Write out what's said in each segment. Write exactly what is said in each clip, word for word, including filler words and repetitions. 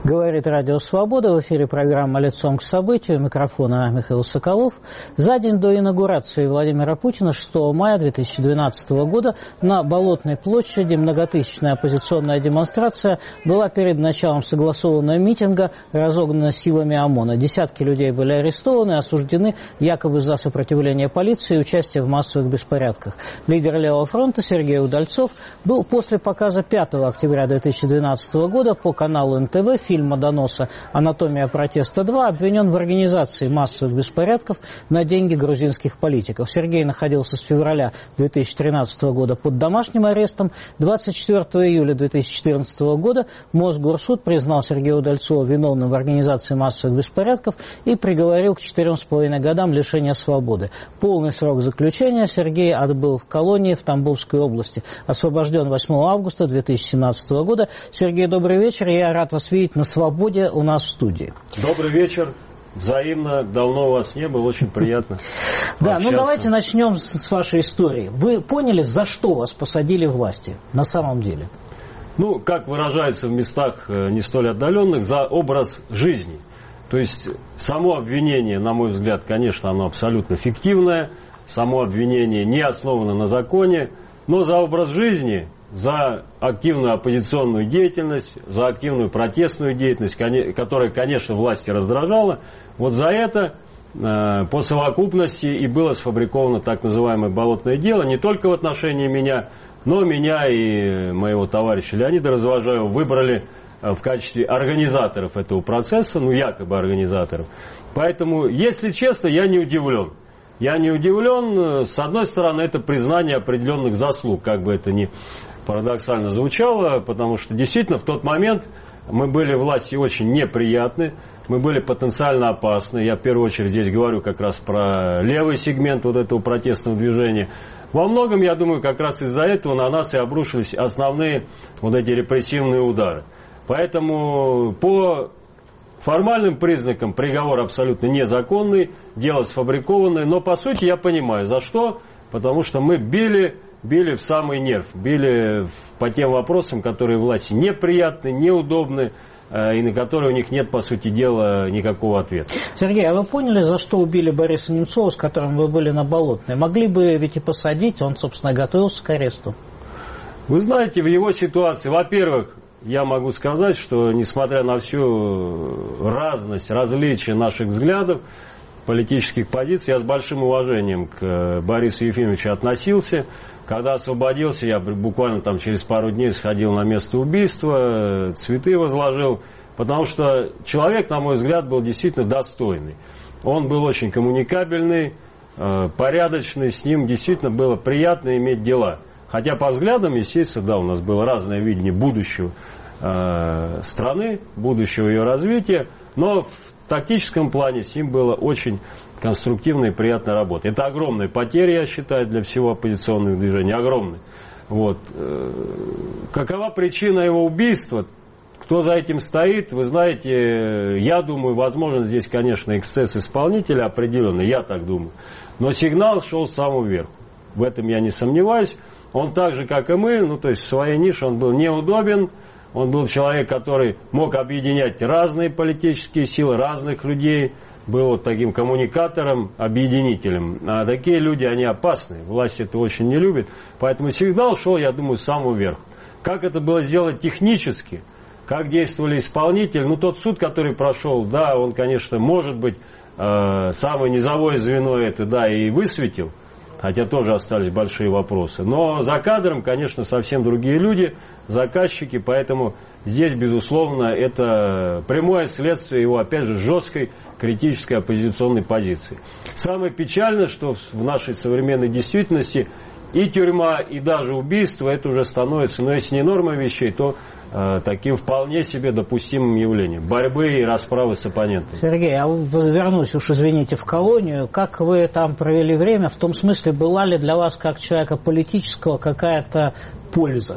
Говорит Радио Свобода. В эфире программа «Лицом к событию». Микрофона Михаил Соколов. За день до инаугурации Владимира Путина, шестого мая две тысячи двенадцатого года, на Болотной площади многотысячная оппозиционная демонстрация была перед началом согласованного митинга разогнана силами ОМОНа. Десятки людей были арестованы и осуждены якобы за сопротивление полиции и участие в массовых беспорядках. Лидер Левого фронта Сергей Удальцов был после показа пятого октября две тысячи двенадцатого года по каналу эн тэ вэ фильма доноса «Анатомия протеста два» обвинен в организации массовых беспорядков на деньги грузинских политиков. Сергей находился с февраля две тысячи тринадцатого года под домашним арестом. двадцать четвёртого июля две тысячи четырнадцатого года Мосгорсуд признал Сергея Удальцова виновным в организации массовых беспорядков и приговорил к четырем с половиной годам лишения свободы. Полный срок заключения Сергей отбыл в колонии в Тамбовской области. Освобожден восьмого августа две тысячи семнадцатого года. Сергей, добрый вечер. Я рад вас видеть на свободе у нас в студии. Добрый вечер. Взаимно. Давно у вас не было. Очень приятно. Да, ну давайте начнем с вашей истории. Вы поняли, за что вас посадили власти на самом деле? Ну, как выражается в местах не столь отдаленных, за образ жизни. То есть само обвинение, на мой взгляд, конечно, оно абсолютно фиктивное. Само обвинение не основано на законе. Но за образ жизни, за активную оппозиционную деятельность, за активную протестную деятельность, которая, конечно, власти раздражала, вот за это э, по совокупности и было сфабриковано так называемое болотное дело, не только в отношении меня, но меня и моего товарища Леонида Развожаева выбрали в качестве организаторов этого процесса, ну якобы организаторов. Поэтому, если честно, я не удивлен. Я не удивлен. С одной стороны, это признание определенных заслуг, как бы это ни парадоксально звучало, потому что действительно в тот момент мы были власти очень неприятны, мы были потенциально опасны. Я в первую очередь здесь говорю как раз про левый сегмент вот этого протестного движения. Во многом, я думаю, как раз из-за этого на нас и обрушились основные вот эти репрессивные удары. Поэтому по формальным признакам приговор абсолютно незаконный, дело сфабрикованное, но по сути я понимаю, за что, потому что мы били, били в самый нерв, били по тем вопросам, которые власти неприятны, неудобны, и на которые у них нет, по сути дела, никакого ответа. Сергей, а вы поняли, за что убили Бориса Немцова, с которым вы были на Болотной? Могли бы ведь и посадить, он, собственно, готовился к аресту. Вы знаете, в его ситуации, во-первых, я могу сказать, что несмотря на всю разность, различия наших взглядов, политических позиций, я с большим уважением к Борису Ефимовичу относился. Когда освободился, я буквально там через пару дней сходил на место убийства, цветы возложил, потому что человек, на мой взгляд, был действительно достойный. Он был очень коммуникабельный, порядочный, с ним действительно было приятно иметь дела. Хотя по взглядам, естественно, да, у нас было разное видение будущего э, страны, будущего ее развития, но в тактическом плане с ним было очень конструктивная и приятная работа. Это огромная потеря, я считаю, для всего оппозиционного движения, огромная. Вот. Какова причина его убийства? Кто за этим стоит, вы знаете, я думаю, возможно, здесь, конечно, эксцесс исполнителя определенный, я так думаю. Но сигнал шел с самого верху. В этом я не сомневаюсь. Он так же, как и мы, ну, то есть в своей нише он был неудобен, он был человек, который мог объединять разные политические силы, разных людей, был вот таким коммуникатором, объединителем. А такие люди, они опасны, власть это очень не любит, поэтому сигнал шел, я думаю, с самого верха. Как это было сделать технически, как действовали исполнители, ну, тот суд, который прошел, да, он, конечно, может быть, э, самое низовое звено это, да, и высветил, хотя тоже остались большие вопросы. Но за кадром, конечно, совсем другие люди, заказчики, поэтому здесь, безусловно, это прямое следствие его, опять же, жесткой критической оппозиционной позиции. Самое печальное, что в нашей современной действительности и тюрьма, и даже убийство, это уже становится, но если не норма вещей, то э, таким вполне себе допустимым явлением борьбы и расправы с оппонентами. Сергей, а вернусь уж, извините, в колонию. Как вы там провели время? В том смысле, была ли для вас, как человека политического, какая-то польза?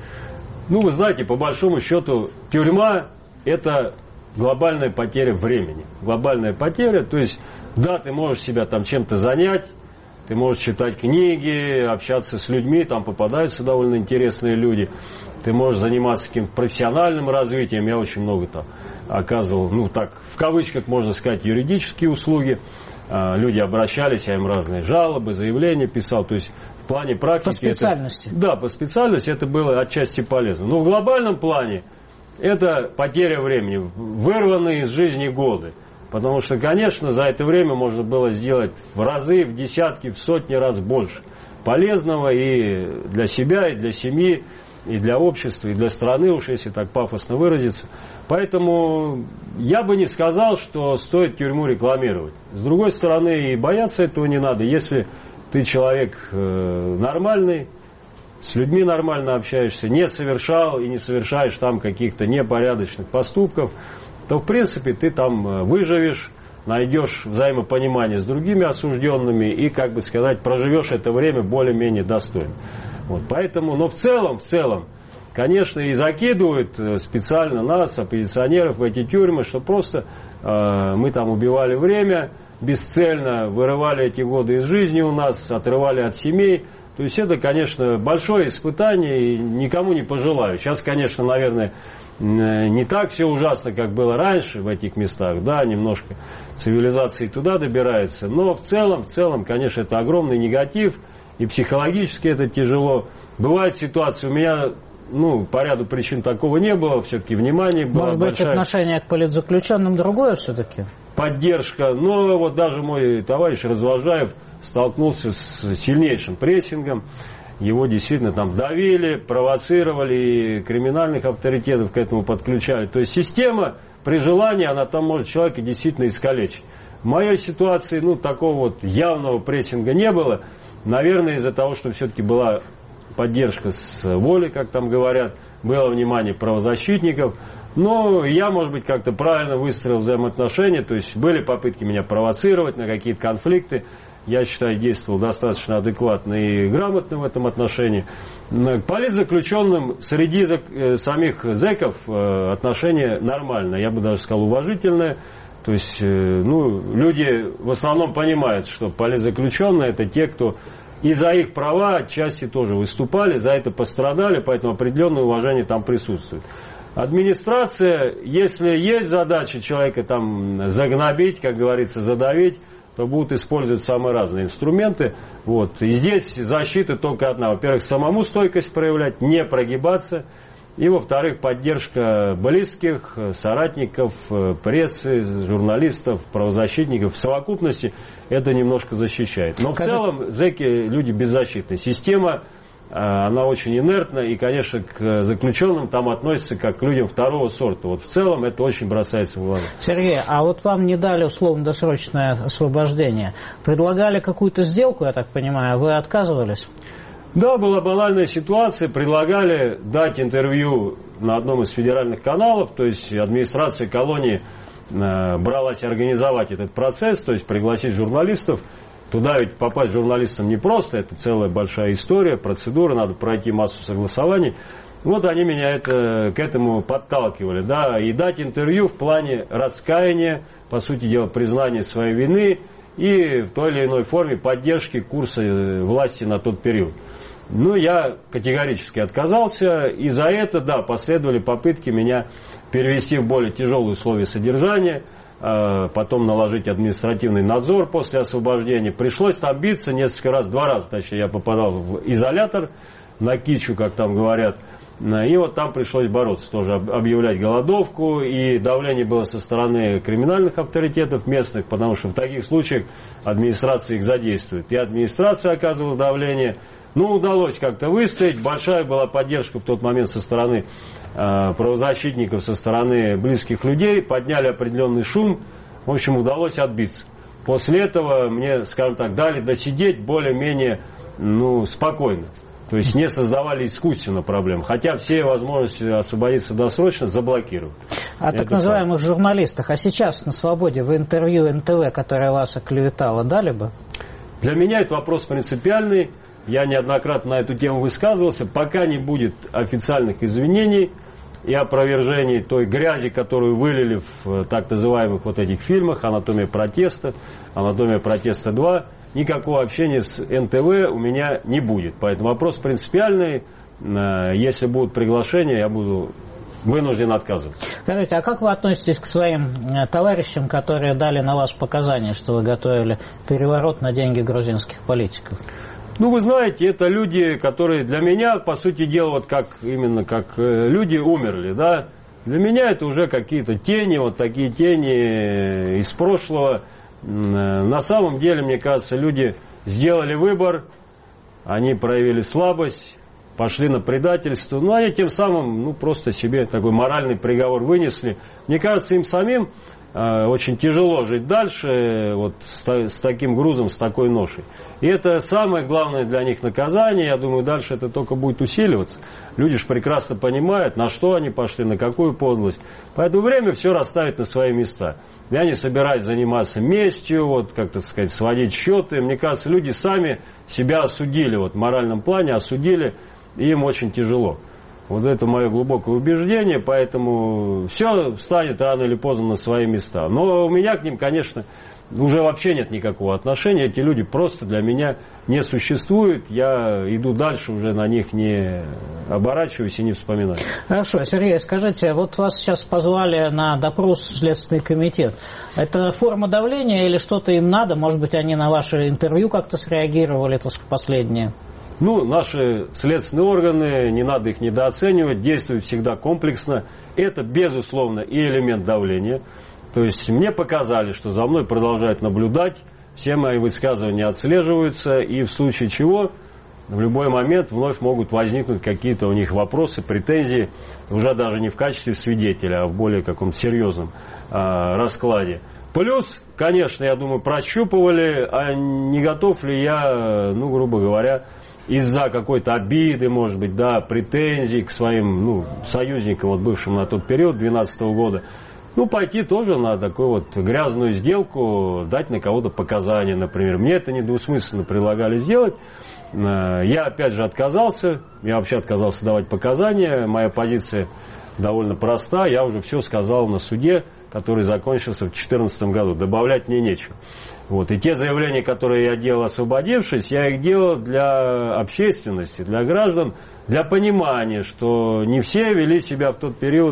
Ну, вы знаете, по большому счету, тюрьма – это глобальная потеря времени. Глобальная потеря, то есть, да, ты можешь себя там чем-то занять, ты можешь читать книги, общаться с людьми, там попадаются довольно интересные люди. Ты можешь заниматься каким-то профессиональным развитием. Я очень много там оказывал, ну так, в кавычках можно сказать, юридические услуги. Люди обращались, я им разные жалобы, заявления писал. То есть в плане практики... По специальности. Это, да, по специальности это было отчасти полезно. Но в глобальном плане это потеря времени, вырванные из жизни годы. Потому что, конечно, за это время можно было сделать в разы, в десятки, в сотни раз больше полезного и для себя, и для семьи, и для общества, и для страны, уж если так пафосно выразиться. Поэтому я бы не сказал, что стоит тюрьму рекламировать. С другой стороны, и бояться этого не надо. Если ты человек нормальный, с людьми нормально общаешься, не совершал и не совершаешь там каких-то непорядочных поступков, то, в принципе, ты там выживешь, найдешь взаимопонимание с другими осужденными и, как бы сказать, проживешь это время более-менее достойно. Вот, поэтому, но в целом, в целом, конечно, и закидывают специально нас, оппозиционеров, в эти тюрьмы, что просто э, мы там убивали время, бесцельно вырывали эти годы из жизни у нас, отрывали от семей. То есть это, конечно, большое испытание, и никому не пожелаю. Сейчас, конечно, наверное, не так все ужасно, как было раньше в этих местах, да, немножко цивилизации туда добирается, но в целом, в целом, конечно, это огромный негатив, и психологически это тяжело. Бывают ситуации, у меня, ну, по ряду причин такого не было, все-таки внимание было. Может быть, большая... отношение к политзаключенным другое все-таки? Поддержка, но вот даже мой товарищ Развожаев столкнулся с сильнейшим прессингом. Его действительно там давили, провоцировали, и криминальных авторитетов к этому подключали. То есть система, при желании, она там может человека действительно искалечить. В моей ситуации, ну, такого вот явного прессинга не было. Наверное, из-за того, что все-таки была поддержка с воли, как там говорят, было внимание правозащитников. Но я, может быть, как-то правильно выстроил взаимоотношения. То есть были попытки меня провоцировать на какие-то конфликты. Я считаю, действовал достаточно адекватно и грамотно в этом отношении. К политзаключенным среди самих зэков отношение нормальное, я бы даже сказал, уважительное. То есть, ну, люди в основном понимают, что политзаключенные — это те, кто и за их права отчасти тоже выступали, за это пострадали, поэтому определенное уважение там присутствует. Администрация, если есть задача человека там загнобить, как говорится, задавить, то будут использовать самые разные инструменты. Вот. И здесь защита только одна. Во-первых, самому стойкость проявлять, не прогибаться. И, во-вторых, поддержка близких, соратников, прессы, журналистов, правозащитников. В совокупности это немножко защищает. Но в целом зэки люди беззащитные. Система, она очень инертна. И, конечно, к заключенным там относятся как к людям второго сорта. Вот в целом это очень бросается в глаза. Сергей, а вот вам не дали условно-досрочное освобождение. Предлагали какую-то сделку, я так понимаю, а вы отказывались? Да, была банальная ситуация. Предлагали дать интервью на одном из федеральных каналов. То есть администрация колонии бралась организовать этот процесс, то есть пригласить журналистов. Туда ведь попасть журналистам непросто, это целая большая история, процедура, надо пройти массу согласований. Вот они меня это, к этому подталкивали, да, и дать интервью в плане раскаяния, по сути дела, признания своей вины и в той или иной форме поддержки курса власти на тот период. Ну, я категорически отказался, и за это, да, последовали попытки меня перевести в более тяжелые условия содержания, потом наложить административный надзор после освобождения. Пришлось там биться несколько раз, два раза, точнее, я попадал в изолятор, на кичу, как там говорят. И вот там пришлось бороться, тоже объявлять голодовку. И давление было со стороны криминальных авторитетов местных, потому что в таких случаях администрация их задействует. И администрация оказывала давление. Ну, удалось как-то выстоять. Большая была поддержка в тот момент со стороны э, правозащитников, со стороны близких людей. Подняли определенный шум. В общем, удалось отбиться. После этого мне, скажем так, дали досидеть более-менее, ну, спокойно. То есть не создавали искусственно проблем. Хотя все возможности освободиться досрочно заблокировали. О так называемых журналистах. А сейчас на свободе в интервью эн тэ вэ, которое вас оклеветало, дали бы? Для меня это вопрос принципиальный. Я неоднократно на эту тему высказывался. Пока не будет официальных извинений и опровержений той грязи, которую вылили в так называемых вот этих фильмах «Анатомия протеста», «Анатомия протеста два», никакого общения с эн тэ вэ у меня не будет. Поэтому вопрос принципиальный. Если будут приглашения, я буду вынужден отказываться. Скажите, а как вы относитесь к своим товарищам, которые дали на вас показания, что вы готовили переворот на деньги грузинских политиков? Ну, вы знаете, это люди, которые для меня, по сути дела, вот как именно как люди умерли, да. Для меня это уже какие-то тени, вот такие тени из прошлого. На самом деле, мне кажется, люди сделали выбор, они проявили слабость, пошли на предательство, ну, они тем самым, ну, просто себе такой моральный приговор вынесли. Мне кажется, им самим э, очень тяжело жить дальше вот с, с таким грузом, с такой ношей. И это самое главное для них наказание. Я думаю, дальше это только будет усиливаться. Люди же прекрасно понимают, на что они пошли, на какую подлость. Поэтому время все расставит на свои места. Я не собираюсь заниматься местью, вот, как-то сказать, сводить счеты. Мне кажется, люди сами себя осудили, вот, в моральном плане осудили, и им очень тяжело. Вот это мое глубокое убеждение, поэтому все встанет рано или поздно на свои места. Но у меня к ним, конечно, уже вообще нет никакого отношения. Эти люди просто для меня не существуют. Я иду дальше, уже на них не оборачиваюсь и не вспоминаю. Хорошо. Сергей, скажите, вот вас сейчас позвали на допрос в Следственный комитет. Это форма давления или что-то им надо? Может быть, они на ваше интервью как-то среагировали, это последнее? Ну, наши следственные органы, не надо их недооценивать, действуют всегда комплексно. Это, безусловно, и элемент давления. То есть мне показали, что за мной продолжают наблюдать, все мои высказывания отслеживаются, и в случае чего в любой момент вновь могут возникнуть какие-то у них вопросы, претензии, уже даже не в качестве свидетеля, а в более каком-то серьезном а, раскладе. Плюс, конечно, я думаю, прощупывали, а не готов ли я, ну, грубо говоря, из-за какой-то обиды, может быть, да, претензий к своим, ну, союзникам, вот, бывшим на тот период, две тысячи двенадцатого года, ну, пойти тоже на такую вот грязную сделку, дать на кого-то показания, например. Мне это недвусмысленно предлагали сделать. Я, опять же, отказался. Я вообще отказался давать показания. Моя позиция довольно проста. Я уже все сказал на суде, который закончился в две тысячи четырнадцатом году. Добавлять мне нечего. Вот. И те заявления, которые я делал, освободившись, я их делал для общественности, для граждан, для понимания, что не все вели себя в тот период,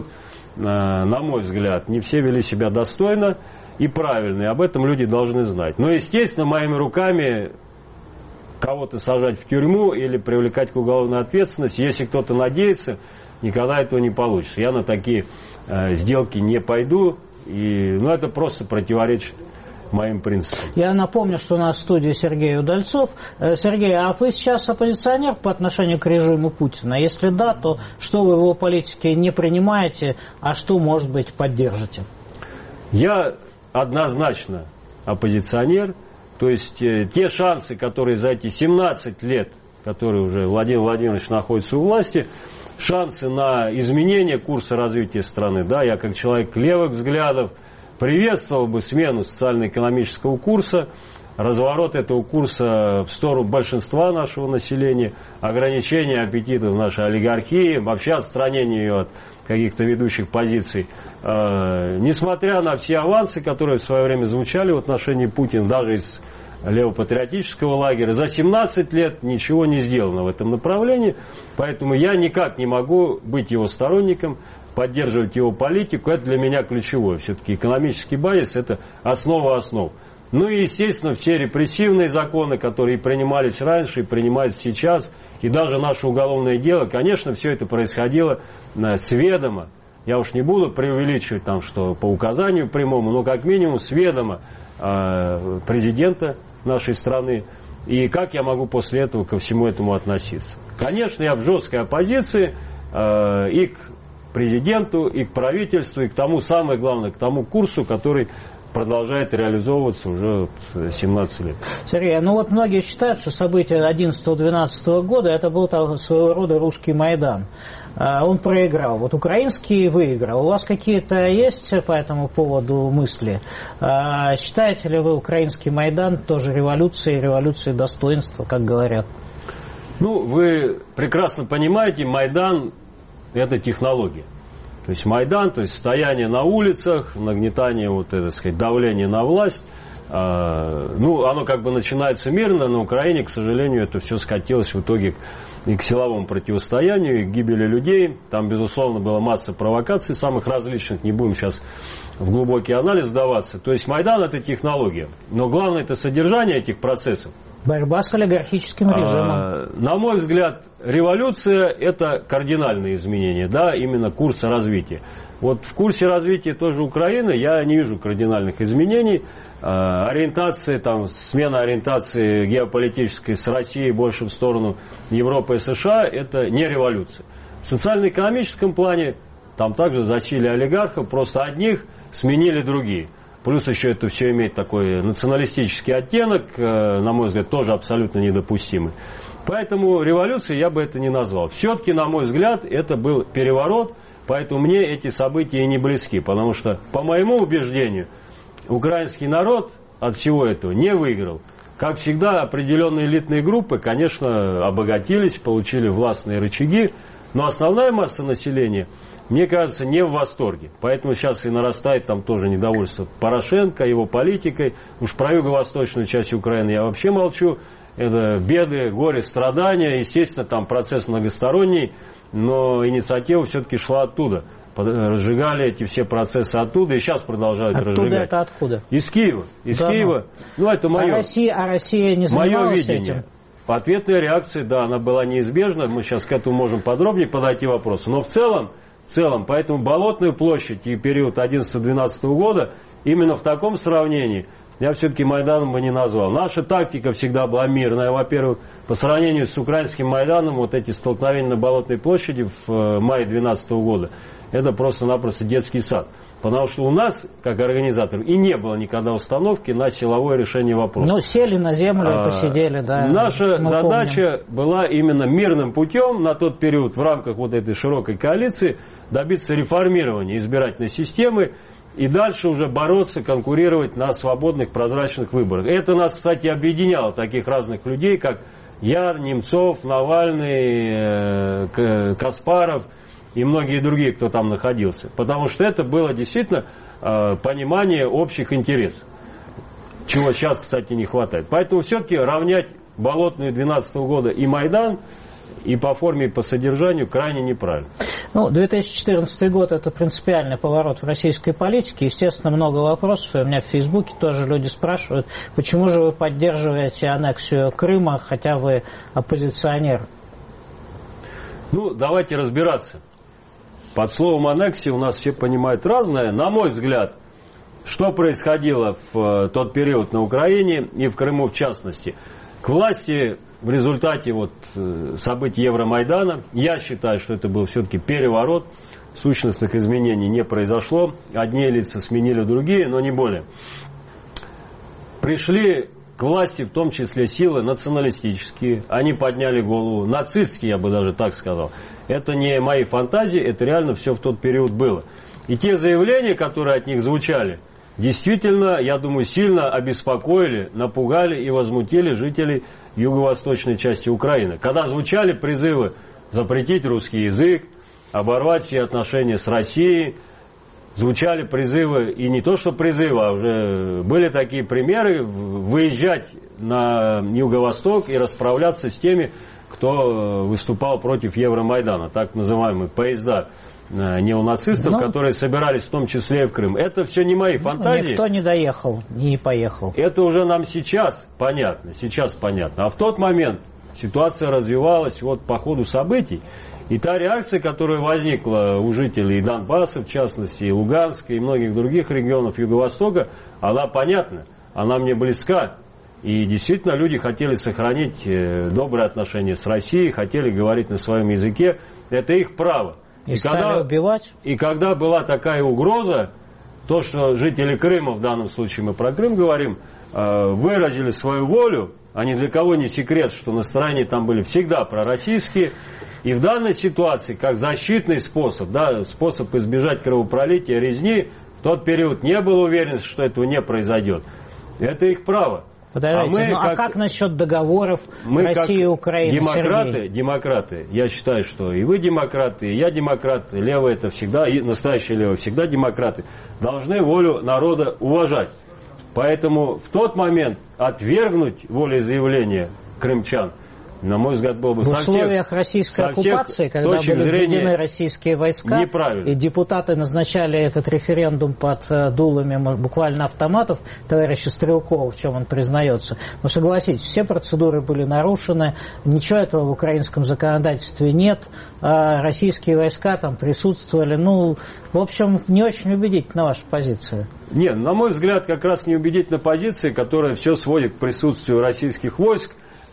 на мой взгляд, не все вели себя достойно и правильно. И об этом люди должны знать. Но, естественно, моими руками кого-то сажать в тюрьму или привлекать к уголовной ответственности, если кто-то надеется, никогда этого не получится. Я на такие э, сделки не пойду. И, ну, это просто противоречит моим принципам. Я напомню, что у нас в студии Сергей Удальцов. Сергей, а вы сейчас оппозиционер по отношению к режиму Путина? Если да, то что вы в его политике не принимаете, а что, может быть, поддержите? Я однозначно оппозиционер. То есть э, те шансы, которые за эти семнадцать лет, которые уже Владимир Владимирович находится у власти, шансы на изменение курса развития страны, да, я как человек левых взглядов приветствовал бы смену социально-экономического курса, разворот этого курса в сторону большинства нашего населения, ограничение аппетитов нашей олигархии, вообще отстранение ее от каких-то ведущих позиций. Э, несмотря на все авансы, которые в свое время звучали в отношении Путина, даже из левопатриотического лагеря, за семнадцать лет ничего не сделано в этом направлении, поэтому я никак не могу быть его сторонником, поддерживать его политику. Это для меня ключевое. Все-таки экономический базис – это основа основ. Ну и, естественно, все репрессивные законы, которые принимались раньше и принимаются сейчас, и даже наше уголовное дело, конечно, все это происходило с ведома. Я уж не буду преувеличивать, там, что по указанию прямому, но как минимум с ведома э, президента нашей страны. И как я могу после этого ко всему этому относиться? Конечно, я в жесткой оппозиции э, и к президенту, и к правительству, и к тому, самое главное, к тому курсу, который продолжает реализовываться уже семнадцать лет. Сергей, ну вот многие считают, что события одиннадцатого-двенадцатого года это был своего рода русский Майдан. Он проиграл. Вот украинский выиграл. У вас какие-то есть по этому поводу мысли? Считаете ли вы украинский Майдан тоже революцией, революцией достоинства, как говорят? Ну, вы прекрасно понимаете, Майдан – это технология. То есть Майдан, то есть стояние на улицах, нагнетание, вот это, так сказать, давление на власть. Ну, оно как бы начинается мирно, на Украине, к сожалению, это все скатилось в итоге и к силовому противостоянию, и к гибели людей. Там, безусловно, была масса провокаций самых различных, не будем сейчас в глубокий анализ вдаваться. То есть Майдан – это технология, но главное – это содержание этих процессов. Борьба с олигархическим режимом. А, на мой взгляд, революция – это кардинальные изменения, да, именно курса развития. Вот в курсе развития той же Украины я не вижу кардинальных изменений. А, ориентация, там, смена ориентации геополитической с Россией больше в сторону Европы и США – это не революция. В социально-экономическом плане там также засилие олигархов, просто одних сменили другие. Плюс еще это все имеет такой националистический оттенок, на мой взгляд, тоже абсолютно недопустимый. Поэтому революцией я бы это не назвал. Все-таки, на мой взгляд, это был переворот, поэтому мне эти события и не близки. Потому что, по моему убеждению, украинский народ от всего этого не выиграл. Как всегда, определенные элитные группы, конечно, обогатились, получили властные рычаги, но основная масса населения, мне кажется, не в восторге. Поэтому сейчас и нарастает там тоже недовольство Порошенко, его политикой. Уж про юго-восточную часть Украины я вообще молчу. Это беды, горе, страдания. Естественно, там процесс многосторонний, но инициатива все-таки шла оттуда. Разжигали эти все процессы оттуда и сейчас продолжают оттуда разжигать. Это откуда? Из Киева. Из да, Киева. Ну, это мое. А Россия, а Россия не занималась мое видение. Этим? Ответная реакция, да, она была неизбежна. Мы сейчас к этому можем подробнее подойти вопросу. Но в целом, в целом, поэтому Болотную площадь и период одиннадцатого-двенадцатого года именно в таком сравнении я все-таки Майданом бы не назвал. Наша тактика всегда была мирная. Во-первых, по сравнению с украинским Майданом, вот эти столкновения на Болотной площади в мае двенадцатого года, это просто-напросто детский сад. Потому что у нас, как организаторов, и не было никогда установки на силовое решение вопроса. Ну, сели на землю и посидели, да. Наша задача помним. была именно мирным путем на тот период в рамках вот этой широкой коалиции добиться реформирования избирательной системы и дальше уже бороться, конкурировать на свободных, прозрачных выборах. Это нас, кстати, объединяло, таких разных людей, как Яр, Немцов, Навальный, Каспаров и многие другие, кто там находился. Потому что это было действительно э, понимание общих интересов. Чего сейчас, кстати, не хватает. Поэтому все-таки равнять Болотную двенадцатого года и Майдан и по форме, и по содержанию крайне неправильно. Ну, две тысячи четырнадцатый год – это принципиальный поворот в российской политике. Естественно, много вопросов. И у меня в Фейсбуке тоже люди спрашивают, почему же вы поддерживаете аннексию Крыма, хотя вы оппозиционер? Ну, давайте разбираться. Под словом аннексия у нас все понимают разное. На мой взгляд, что происходило в тот период на Украине и в Крыму в частности. К власти в результате вот событий Евромайдана, я считаю, что это был все-таки переворот. Сущностных изменений не произошло. Одни лица сменили другие, но не более. Пришли к власти в том числе силы националистические. Они подняли голову. Нацистские, я бы даже так сказал. Это не мои фантазии, это реально все в тот период было. И те заявления, которые от них звучали, действительно, я думаю, сильно обеспокоили, напугали и возмутили жителей юго-восточной части Украины. Когда звучали призывы запретить русский язык, оборвать все отношения с Россией, звучали призывы, и не то что призывы, а уже были такие примеры, выезжать на юго-восток и расправляться с теми, кто выступал против Евромайдана, так называемые поезда неонацистов, ну, которые собирались в том числе и в Крым. Это все не мои фантазии. Никто не доехал, не поехал. Это уже нам сейчас понятно, сейчас понятно. А в тот момент ситуация развивалась вот по ходу событий. И та реакция, которая возникла у жителей Донбасса, в частности, и Луганска, и многих других регионов Юго-Востока, она понятна, она мне близка. И действительно люди хотели сохранить добрые отношения с Россией, хотели говорить на своем языке. Это их право. И, и, когда, убивать. и когда была такая угроза, то, что жители Крыма, в данном случае мы про Крым говорим, выразили свою волю, а ни для кого не секрет, что настроения там были всегда пророссийские. И в данной ситуации, как защитный способ, да, способ избежать кровопролития, резни, в тот период не было уверенности, что этого не произойдет. Это их право. Подождите, а, мы, ну, как, а как насчет договоров мы России и Украины? Демократы, Сергей? демократы, я считаю, что и вы демократы, и я демократ, левые это всегда, и настоящие левые всегда демократы, должны волю народа уважать. Поэтому в тот момент отвергнуть волеизъявление крымчан на мой взгляд, было бы в условиях всех, российской оккупации, когда были введены российские войска, и депутаты назначали этот референдум под дулами буквально автоматов товарища Стрелкова, в чем он признается. Но согласитесь, все процедуры были нарушены, ничего этого в украинском законодательстве нет, а российские войска там присутствовали. Ну, в общем, не очень убедительна ваша позиция. Нет, на мой взгляд, как раз неубедительна позиция, которая все сводит к присутствию российских войск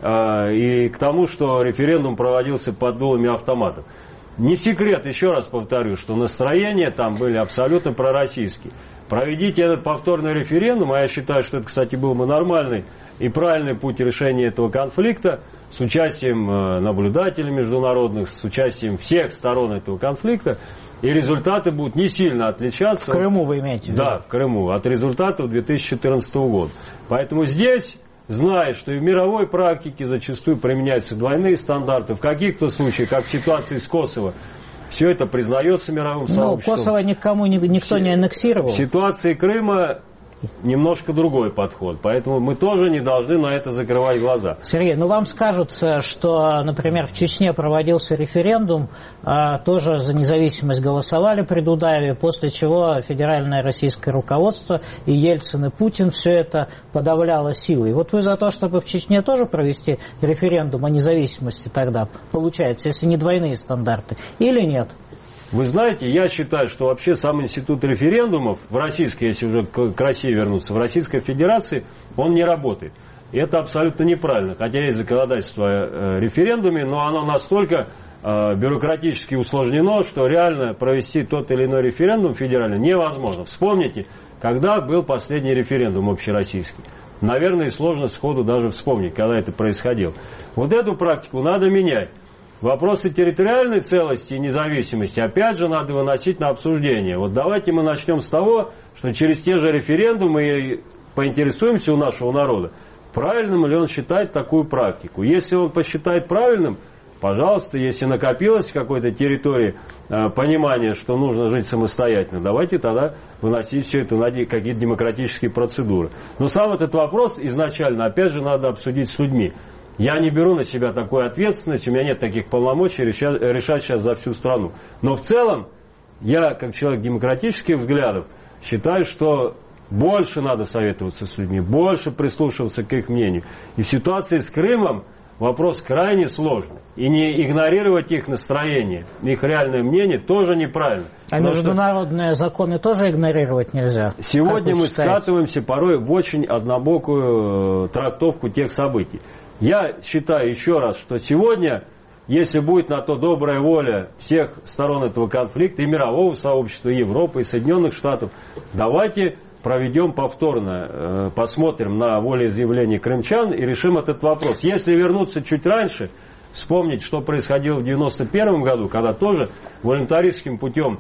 и к тому, что референдум проводился под дулами автоматов. Не секрет, еще раз повторю, что настроения там были абсолютно пророссийские. Проведите этот повторный референдум, а я считаю, что это, кстати, был бы нормальный и правильный путь решения этого конфликта с участием наблюдателей международных, с участием всех сторон этого конфликта, и результаты будут не сильно отличаться. В Крыму вы имеете в виду? Да, в Крыму, от результатов две тысячи четырнадцатого года. Поэтому здесь, зная, что и в мировой практике зачастую применяются двойные стандарты, в каких-то случаях, как в ситуации с Косово, все это признается мировым сообществом. Но Косово никому никто не аннексировал. В ситуации Крыма немножко другой подход, поэтому мы тоже не должны на это закрывать глаза. Сергей, ну вам скажут, что, например, в Чечне проводился референдум, тоже за независимость голосовали при Дудаеве, после чего федеральное российское руководство и Ельцин, и Путин все это подавляло силой. Вот вы за то, чтобы в Чечне тоже провести референдум о независимости тогда, получается, если не двойные стандарты, или нет? Вы знаете, я считаю, что вообще сам институт референдумов в российской, если уже к России вернуться, в Российской Федерации, он не работает. И это абсолютно неправильно. Хотя есть законодательство о референдуме, но оно настолько бюрократически усложнено, что реально провести тот или иной референдум федеральный невозможно. Вспомните, когда был последний референдум общероссийский. Наверное, сложно сходу даже вспомнить, когда это происходило. Вот эту практику надо менять. Вопросы территориальной целости и независимости, опять же, надо выносить на обсуждение. Вот давайте мы начнем с того, что через те же референдумы поинтересуемся у нашего народа, правильным ли он считает такую практику. Если он посчитает правильным, пожалуйста, если накопилось в какой-то территории э, понимание, что нужно жить самостоятельно, давайте тогда выносить все это на какие-то демократические процедуры. Но сам этот вопрос изначально, опять же, надо обсудить с людьми. Я не беру на себя такую ответственность, у меня нет таких полномочий решать, решать сейчас за всю страну. Но в целом, я, как человек демократических взглядов, считаю, что больше надо советоваться с людьми, больше прислушиваться к их мнению. И в ситуации с Крымом вопрос крайне сложный. И не игнорировать их настроение, их реальное мнение тоже неправильно. А международные законы тоже игнорировать нельзя? Сегодня мы скатываемся порой в очень однобокую трактовку тех событий. Я считаю еще раз, что сегодня, если будет на то добрая воля всех сторон этого конфликта, и мирового сообщества, и Европы, и Соединенных Штатов, давайте проведем повторно, посмотрим на волеизъявление крымчан и решим этот вопрос. Если вернуться чуть раньше, вспомнить, что происходило в девяносто первом году, когда тоже волонтаристским путем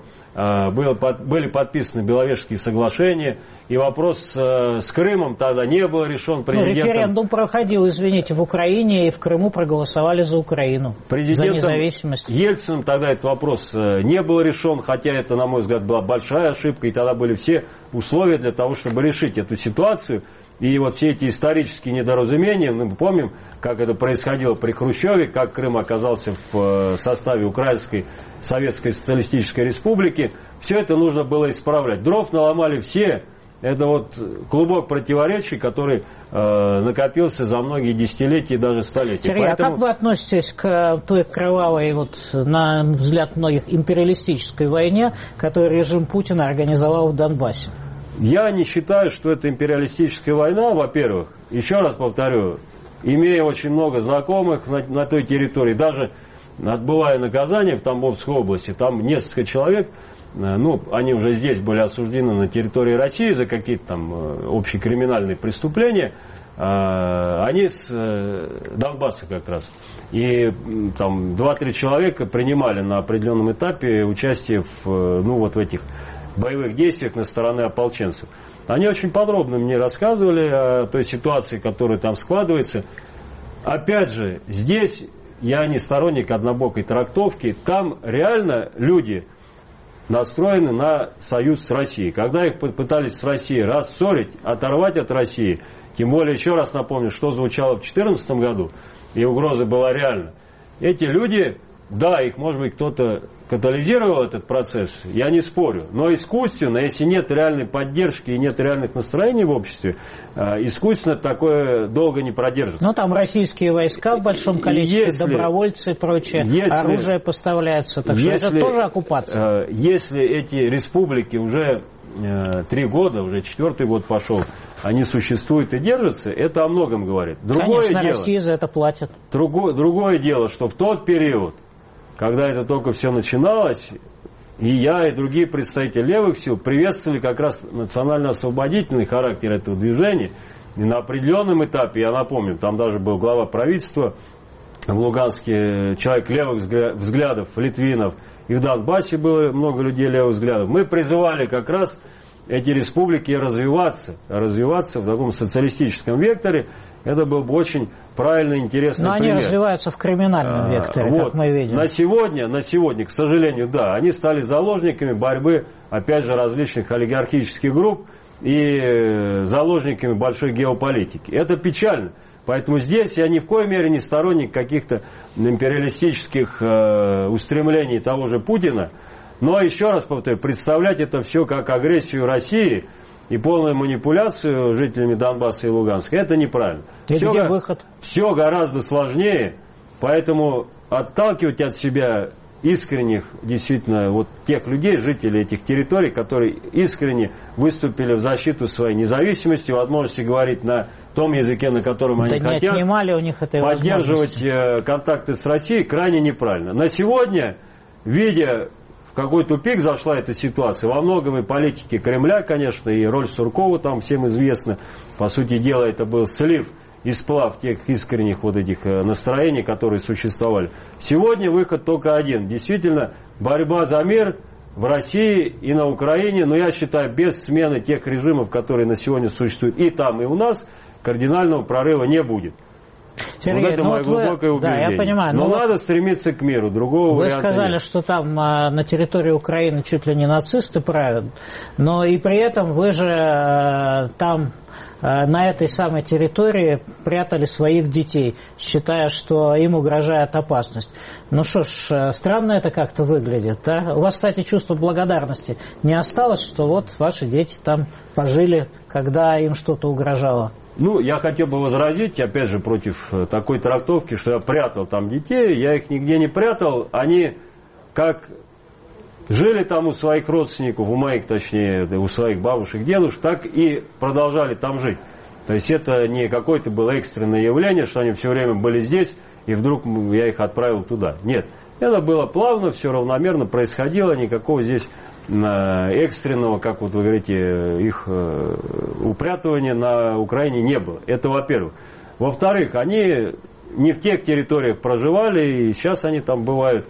были подписаны Беловежские соглашения, и вопрос с Крымом тогда не был решен президентом. Ну, референдум проходил, извините, в Украине, и в Крыму проголосовали за Украину, за независимость. Ельцином тогда этот вопрос не был решен, хотя это, на мой взгляд, была большая ошибка, и тогда были все условия для того, чтобы решить эту ситуацию. И вот все эти исторические недоразумения, мы помним, как это происходило при Хрущеве, как Крым оказался в составе Украинской Советской Социалистической Республики, все это нужно было исправлять. Дров наломали все, это вот клубок противоречий, который э, накопился за многие десятилетия и даже столетия. Сергей, Поэтому... а как вы относитесь к той кровавой, вот, на взгляд многих, империалистической войне, которую режим Путина организовал в Донбассе? Я не считаю, что это империалистическая война, во-первых. Еще раз повторю, имея очень много знакомых на, на той территории, даже отбывая наказание в Тамбовской области, там несколько человек, ну, они уже здесь были осуждены на территории России за какие-то там общекриминальные преступления, они с Донбасса как раз. И там два-три человека принимали на определенном этапе участие в, ну, вот в этих боевых действиях на стороне ополченцев. Они очень подробно мне рассказывали о той ситуации, которая там складывается. Опять же, здесь я не сторонник однобокой трактовки. Там реально люди настроены на союз с Россией. Когда их пытались с Россией рассорить, оторвать от России Тем более, еще раз напомню, что звучало в две тысячи четырнадцатом году, и угроза была реальна. Эти люди, да, их, может быть, кто-то катализировал этот процесс, я не спорю, но искусственно, если нет реальной поддержки и нет реальных настроений в обществе, искусственно такое долго не продержится. Ну, там российские войска в большом количестве, если, добровольцы и прочее, если, оружие поставляется, так что если, это тоже оккупация. Если эти республики уже три года, уже четвертый год пошел, они существуют и держатся, это о многом говорит. Другое Конечно, дело, Россия за это платит. Другое, другое дело, что в тот период, когда это только все начиналось, и я, и другие представители левых сил приветствовали как раз национально-освободительный характер этого движения. И на определенном этапе, я напомню, там даже был глава правительства в Луганске, человек левых взглядов, Литвинов, и в Донбассе было много людей левых взглядов. Мы призывали как раз эти республики развиваться, развиваться в таком социалистическом векторе. Это был бы очень правильный, интересный Но пример. они развиваются в криминальном векторе, вот. как мы видим. На сегодня, на сегодня, к сожалению, да, они стали заложниками борьбы, опять же, различных олигархических групп и заложниками большой геополитики. Это печально. Поэтому здесь я ни в коей мере не сторонник каких-то империалистических э, устремлений того же Путина. Но, еще раз повторю, представлять это все как агрессию России и полную манипуляцию жителями Донбасса и Луганска, это неправильно. И все, где выход? Все гораздо сложнее, поэтому отталкивать от себя искренних, действительно, вот тех людей, жителей этих территорий, которые искренне выступили в защиту своей независимости, возможности говорить на том языке, на котором да они не хотят, отнимали у них этой поддерживать контакты с Россией, крайне неправильно. На сегодня, видя, в какой тупик зашла эта ситуация, во многом и политики Кремля, конечно, и роль Суркова там всем известна. По сути дела, это был слив и сплав тех искренних вот этих настроений, которые существовали. Сегодня выход только один. Действительно, борьба за мир в России и на Украине, но я считаю, без смены тех режимов, которые на сегодня существуют и там, и у нас, кардинального прорыва не будет. Сергей, вот это ну мое вот глубокое вы, убеждение. Да, я понимаю, но но надо вот стремиться к миру, другого вы варианта сказали, нет. что там а, на территории Украины чуть ли не нацисты правят, но и при этом вы же а, там а, на этой самой территории прятали своих детей, считая, что им угрожает опасность. Ну что ж, странно это как-то выглядит, да? У вас, кстати, чувство благодарности не осталось, что вот ваши дети там пожили, когда им что-то угрожало? Ну, я хотел бы возразить, опять же, против такой трактовки, что я прятал там детей. Я их нигде не прятал. Они как жили там у своих родственников, у моих, точнее, у своих бабушек, дедушек, так и продолжали там жить. То есть это не какое-то было экстренное явление, что они все время были здесь, и вдруг я их отправил туда. Нет. Это было плавно, все равномерно происходило, никакого здесь экстренного, как вот вы говорите, их упрятывания на Украине не было. Это во-первых. Во-вторых, они не в тех территориях проживали, и сейчас они там бывают,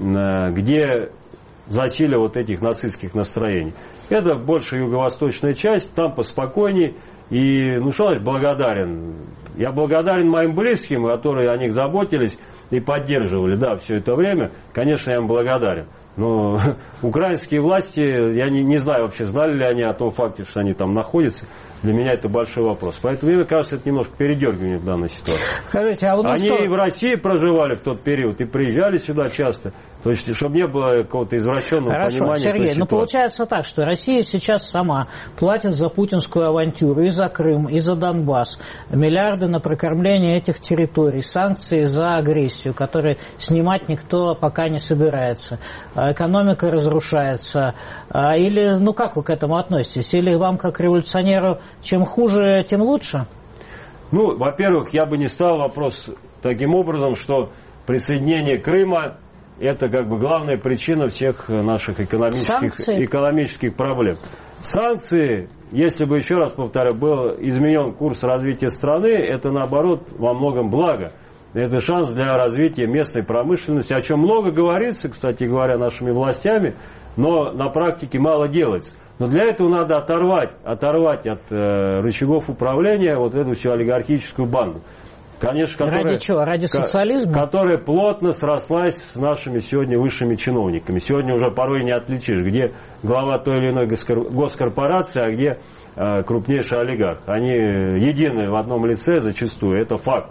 где засилие вот этих нацистских настроений. Это больше юго-восточная часть, там поспокойней. И, ну что значит благодарен? Я благодарен моим близким, которые о них заботились и поддерживали, да, все это время. Конечно, я им благодарен. Но украинские власти, я не, не знаю вообще, знали ли они о том факте, что они там находятся. Для меня это большой вопрос. Поэтому, мне кажется, это немножко передергивание в данной ситуации. Скажите, а вот они что... и в России проживали в тот период, и приезжали сюда часто. То есть, чтобы не было какого-то извращенного Хорошо, понимания Сергей, той ситуации. Ну получается так, что Россия сейчас сама платит за путинскую авантюру и за Крым, и за Донбасс. Миллиарды на прокормление этих территорий, санкции за агрессию, которые снимать никто пока не собирается. Экономика разрушается. Или, ну как вы к этому относитесь? Или вам, как революционеру, чем хуже, тем лучше? Ну, во-первых, я бы не ставил вопрос таким образом, что присоединение Крыма – это как бы главная причина всех наших экономических, экономических проблем. Санкции, если бы, еще раз повторяю, был изменен курс развития страны, это наоборот во многом благо. Это шанс для развития местной промышленности, о чем много говорится, кстати говоря, нашими властями, но на практике мало делается. Но для этого надо оторвать, оторвать от э, рычагов управления вот эту всю олигархическую банду, Конечно, которая, ради чего? Ради социализма? Которая плотно срослась с нашими сегодня высшими чиновниками. Сегодня уже порой не отличишь, где глава той или иной госкорпорации, а где э, крупнейший олигарх. Они едины в одном лице зачастую, это факт.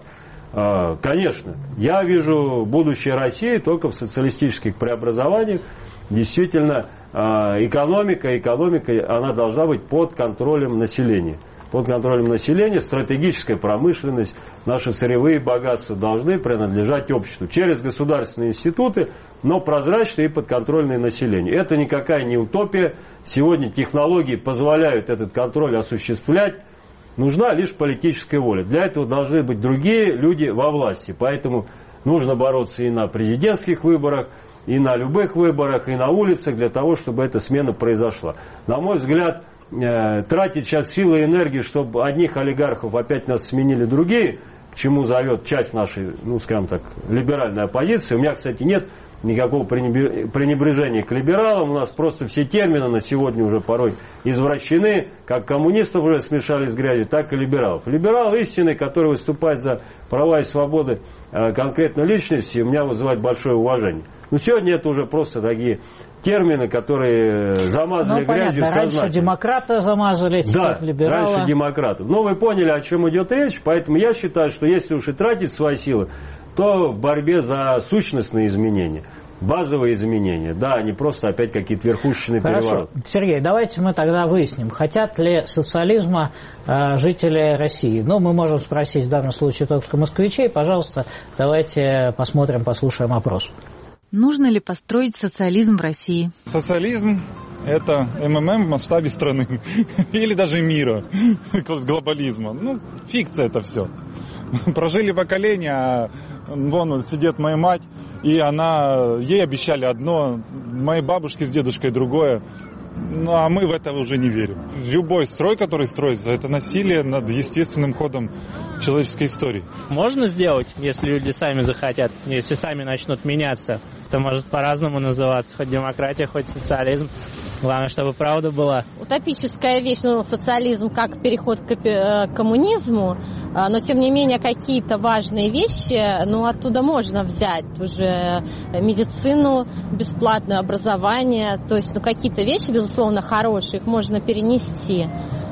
Э, конечно, я вижу будущее России только в социалистических преобразованиях. Действительно, э, экономика, экономика, она должна быть под контролем населения. Под контролем населения стратегическая промышленность, наши сырьевые богатства должны принадлежать обществу через государственные институты, но прозрачные и подконтрольные населению. Это никакая не утопия. Сегодня технологии позволяют этот контроль осуществлять. Нужна лишь политическая воля. Для этого должны быть другие люди во власти. Поэтому нужно бороться и на президентских выборах, и на любых выборах, и на улицах, для того, чтобы эта смена произошла. На мой взгляд, тратить сейчас силы и энергию, чтобы одних олигархов опять нас сменили другие, к чему зовет часть нашей, ну скажем так, либеральной оппозиции. У меня, кстати, нет никакого пренебрежения к либералам. У нас просто все термины на сегодня уже порой извращены. Как коммунистов уже смешали с грязью, так и либералов. Либерал истинный, который выступает за права и свободы конкретной личности, у меня вызывает большое уважение. Но сегодня это уже просто такие термины, которые замазали ну, грязью понятно. сознательно. Раньше демократа замазали, теперь да, либерала. раньше демократов. Но вы поняли, о чем идет речь, поэтому я считаю, что если уж и тратить свои силы, то в борьбе за сущностные изменения, базовые изменения, да, а не просто опять какие-то верхушечные перевороты. Хорошо. Сергей, давайте мы тогда выясним, хотят ли социализма э, жители России. Ну, мы можем спросить в данном случае только москвичей. Пожалуйста, давайте посмотрим, послушаем опрос. Нужно ли построить социализм в России? Социализм – это эм эм эм в масштабе страны. Или даже мира. Глобализма. Ну, фикция это все. Прожили поколения, а вон сидит моя мать, и она, ей обещали одно, моей бабушке с дедушкой другое. Ну, а мы в это уже не верим. Любой строй, который строится, это насилие над естественным ходом человеческой истории. Можно сделать, если люди сами захотят, если сами начнут меняться. Это может по-разному называться, хоть демократия, хоть социализм. Главное, чтобы правда была. Утопическая вещь, ну, социализм как переход к коммунизму, но, тем не менее, какие-то важные вещи, ну, оттуда можно взять уже медицину, бесплатное образование, то есть, ну, какие-то вещи, безусловно, хорошие, их можно перенести.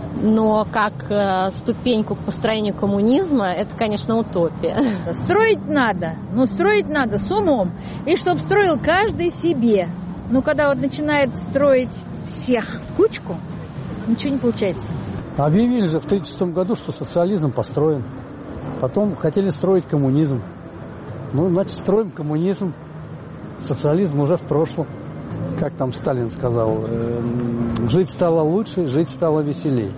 Но как э, ступеньку к построению коммунизма, это, конечно, утопия. Строить надо, но строить надо с умом. И чтобы строил каждый себе. Но когда вот начинает строить всех в кучку, ничего не получается. Объявили же в тысяча девятьсот тридцать шестом году, что социализм построен. Потом хотели строить коммунизм. Ну, значит, строим коммунизм. Социализм уже в прошлом. Как там Сталин сказал, жить стало лучше, жить стало веселей.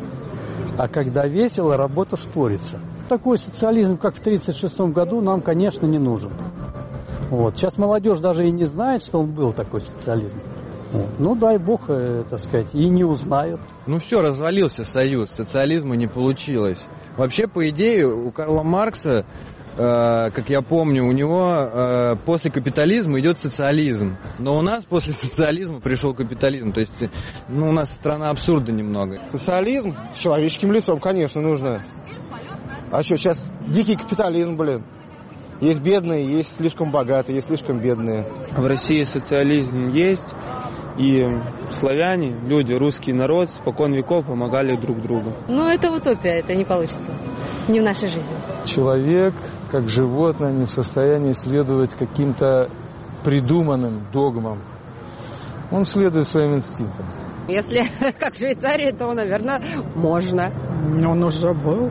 А когда весело, работа спорится. Такой социализм, как в тридцать шестом году, нам, конечно, не нужен. Вот. Сейчас молодежь даже и не знает, что он был такой социализм. Вот. Ну, дай бог, э, так сказать, и не узнают. Ну все, развалился союз, социализма не получилось. Вообще, по идее, у Карла Маркса, э, как я помню, у него э, после капитализма идет социализм. Но у нас после социализма пришел капитализм. То есть, ну, у нас страна абсурда немного. Социализм с человеческим лицом, конечно, нужно. А что, сейчас дикий капитализм, блин. Есть бедные, есть слишком богатые, есть слишком бедные. В России социализм есть, и славяне, люди, русский народ, спокон веков помогали друг другу. Ну, это утопия, это не получится. Не в нашей жизни. Человек, как животное, не в состоянии следовать каким-то придуманным догмам. Он следует своим инстинктам. Если как в Швейцарии, то, наверное, можно. Он уже был.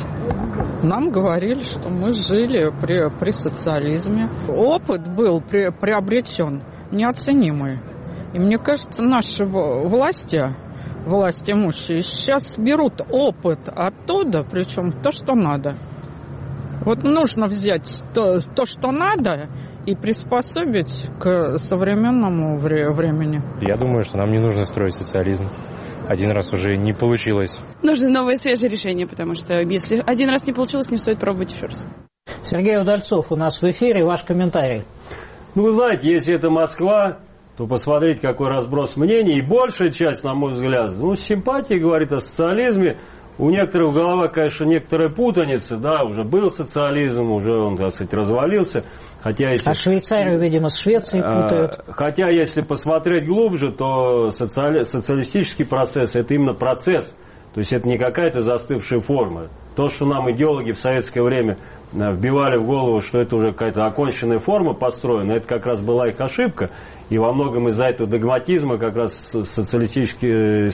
Нам говорили, что мы жили при, при социализме. Опыт был при, приобретен неоценимый. И мне кажется, наши власти, власти имущие, сейчас берут опыт оттуда, причем то, что надо. Вот нужно взять то, то что надо, и приспособить к современному вре- времени. Я думаю, что нам не нужно строить социализм. Один раз уже не получилось. Нужны новые свежие решения, потому что если один раз не получилось, не стоит пробовать еще раз. Сергей Удальцов у нас в эфире. Ваш комментарий. Ну, вы знаете, если это Москва, то посмотрите, какой разброс мнений. И большая часть, на мой взгляд, ну, с симпатией говорит о социализме. у некоторых в головах, конечно, некоторая путаница, да, уже был социализм, уже он, так сказать, развалился. Хотя, если, а Швейцарию, видимо, с Швецией путают. Хотя, если посмотреть глубже, то социали, социалистический процесс – это именно процесс, то есть это не какая-то застывшая форма. То, что нам идеологи в советское время вбивали в голову, что это уже какая-то оконченная форма построена, это как раз была их ошибка. И во многом из-за этого догматизма как раз социалистический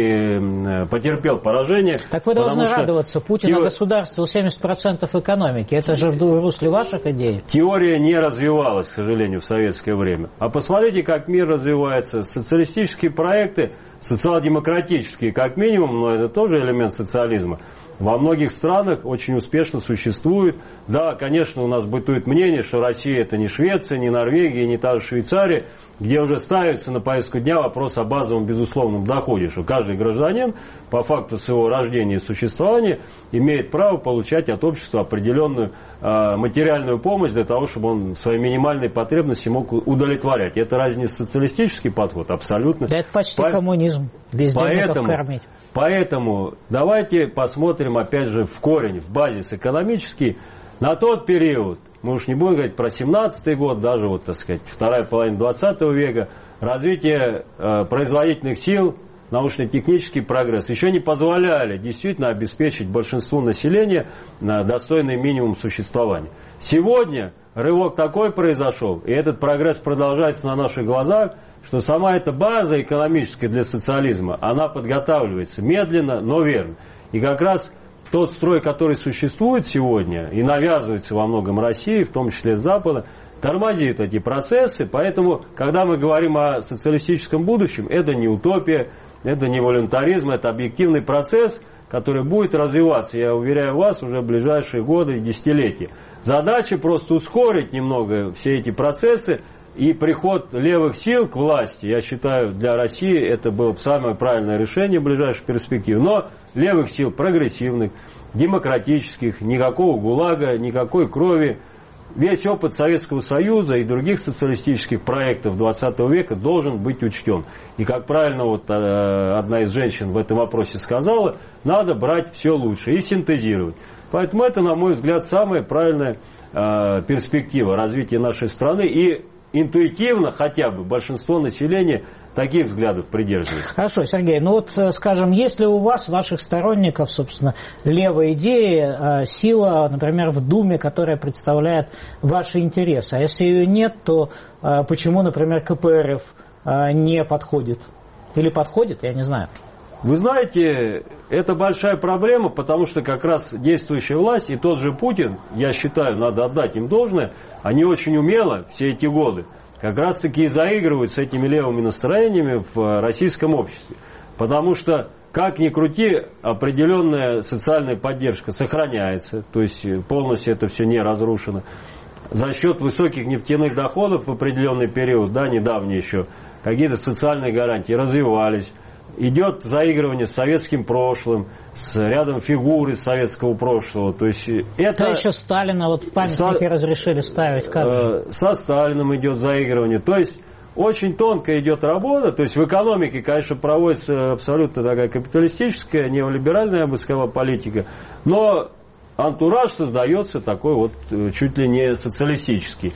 строй потерпел поражение. Так вы должны радоваться. Путин теор... огосударствовал семьдесят процентов экономики. Это же в русле ваших идей. Теория не развивалась, к сожалению, в советское время. А посмотрите, как мир развивается. Социалистические проекты, социал-демократические, как минимум, но это тоже элемент социализма, во многих странах очень успешно существует. Да, конечно, у нас бытует мнение, что Россия это не Швеция, не Норвегия, не та же Швейцария, где уже ставится на повестку дня вопрос о базовом безусловном доходе, что каждый гражданин по факту своего рождения и существования имеет право получать от общества определенную э, материальную помощь для того, чтобы он свои минимальные потребности мог удовлетворять. Это разве не социалистический подход? Абсолютно. Да это почти По... коммунизм. Бездельников кормить. Поэтому давайте посмотрим опять же в корень, в базис экономический. На тот период, мы уж не будем говорить про семнадцатый год, даже вот, так сказать, вторая половина двадцатого века, развитие э, производительных сил, научно-технический прогресс еще не позволяли действительно обеспечить большинству населения на достойный минимум существования. Сегодня рывок такой произошел, и этот прогресс продолжается на наших глазах, что сама эта база экономическая для социализма, она подготавливается медленно, но верно. И как раз тот строй, который существует сегодня и навязывается во многом России, в том числе с Запада, тормозит эти процессы. Поэтому, когда мы говорим о социалистическом будущем, это не утопия, это не волюнтаризм, это объективный процесс, который будет развиваться, я уверяю вас, уже в ближайшие годы и десятилетия. Задача просто ускорить немного все эти процессы. И приход левых сил к власти, я считаю, для России это было бы самое правильное решение в ближайшей перспективе. Но левых сил прогрессивных, демократических, никакого ГУЛАГа, никакой крови. Весь опыт Советского Союза и других социалистических проектов двадцатого века должен быть учтен. И, как правильно вот одна из женщин в этом вопросе сказала, надо брать все лучше и синтезировать. Поэтому это, на мой взгляд, самая правильная э, перспектива развития нашей страны. И интуитивно хотя бы большинство населения таких взглядов придерживается. Хорошо, Сергей, ну вот, скажем, есть ли у вас, ваших сторонников, собственно, левая идея, сила, например, в Думе, которая представляет ваши интересы? А если ее нет, то почему, например, ка пэ эр эф не подходит? Или подходит, я не знаю. Вы знаете, это большая проблема, потому что как раз действующая власть и тот же Путин, я считаю, надо отдать им должное, они очень умело все эти годы как раз таки и заигрывают с этими левыми настроениями в российском обществе. Потому что, как ни крути, определенная социальная поддержка сохраняется, то есть полностью это все не разрушено. За счет высоких нефтяных доходов в определенный период, да, недавно еще, какие-то социальные гарантии развивались. Идет заигрывание с советским прошлым, с рядом фигур из советского прошлого. То есть это... Да еще Сталина, вот памятники со... разрешили ставить. Как же? Со Сталином идет заигрывание. То есть очень тонко идет работа. То есть в экономике, конечно, проводится абсолютно такая капиталистическая, неолиберальная, я бы сказал, политика. Но антураж создается такой вот чуть ли не социалистический.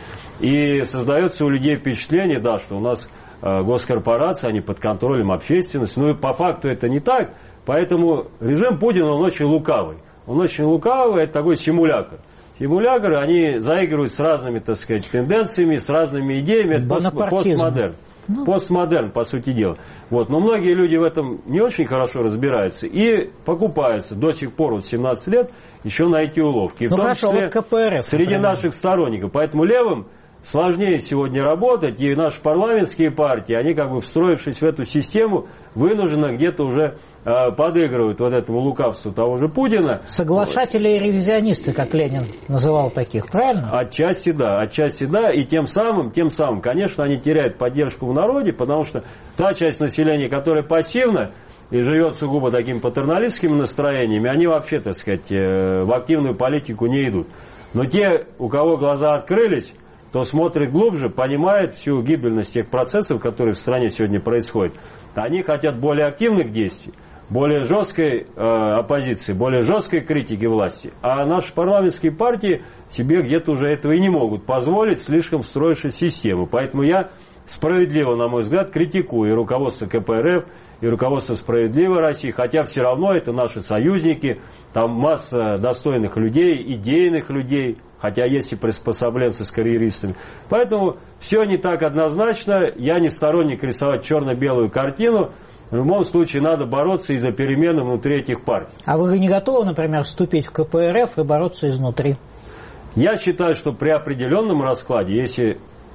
И создается у людей впечатление, да, что у нас госкорпорации, они под контролем общественности. Но по факту это не так. Поэтому режим Путина, он очень лукавый. Он очень лукавый, это такой симулятор. Симуляторы, они заигрывают с разными, так сказать, тенденциями, с разными идеями. Это постмодерн. Ну. Постмодерн, по сути дела. Вот. Но многие люди в этом не очень хорошо разбираются и покупаются до сих пор, вот семнадцать лет, еще на эти уловки. И ну в том хорошо, числе вот ка пэ эр эф, среди например. наших сторонников. Поэтому левым сложнее сегодня работать, и наши парламентские партии, они как бы встроившись в эту систему, вынужденно где-то уже э, подыгрывают вот этому лукавству того же Путина. Соглашатели и ревизионисты, как Ленин называл таких, правильно? Отчасти да, отчасти да, и тем самым, тем самым, конечно, они теряют поддержку в народе, потому что та часть населения, которая пассивна и живет сугубо такими патерналистскими настроениями, они вообще, так сказать, э, в активную политику не идут. Но те, у кого глаза открылись, кто смотрит глубже, понимает всю гибельность тех процессов, которые в стране сегодня происходят. Они хотят более активных действий, более жесткой э, оппозиции, более жесткой критики власти. А наши парламентские партии себе где-то уже этого и не могут позволить, слишком встроившись в систему. Поэтому я справедливо, на мой взгляд, критикую и руководство ка пэ эр эф, и руководство «Справедливой России», хотя все равно это наши союзники, там масса достойных людей, идейных людей, хотя есть и приспособленцы с карьеристами. Поэтому все не так однозначно, я не сторонник рисовать черно-белую картину, в любом случае надо бороться и за перемены внутри этих партий. А вы не готовы, например, вступить в ка пэ эр эф и бороться изнутри? Я считаю, что при определенном раскладе, если